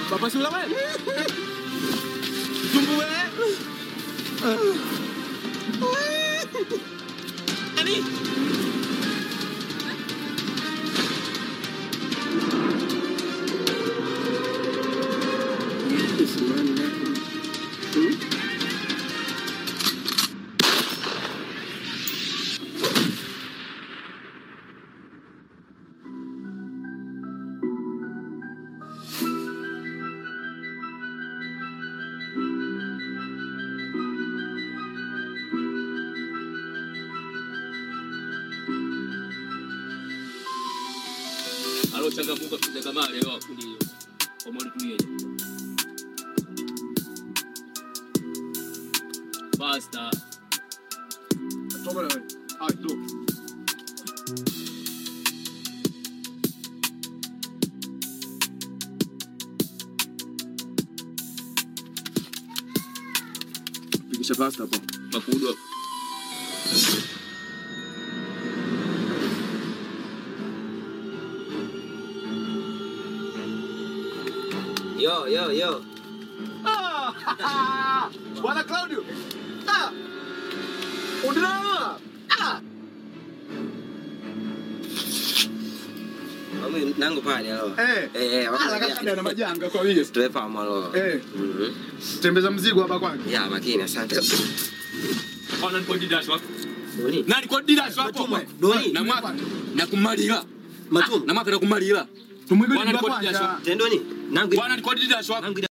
Bapak Sula wewe. Tunggu wewe. Ani. Halo changamuka kuteka mali leo kundi hiyo. Kwa mwali tuyeje. Basta. Toka wewe. Ndo. Pikisha pasta hapo. Makudo. Yo. Bwana Claudio. Unaona? Mimi nangu pale leo. Wakati na majanga kwa hiyo. Tuwepa malo. Tembeza mzigo hapa kwanza. Ya makini asante. Ona niko didash wako. Doni. Nani kwa didash wako? Doni. Na mwaka na kumalira. Matum. Na mwaka na kumalira. Tumwigwe Tendoni. Nangu. Bwana niko didash wako.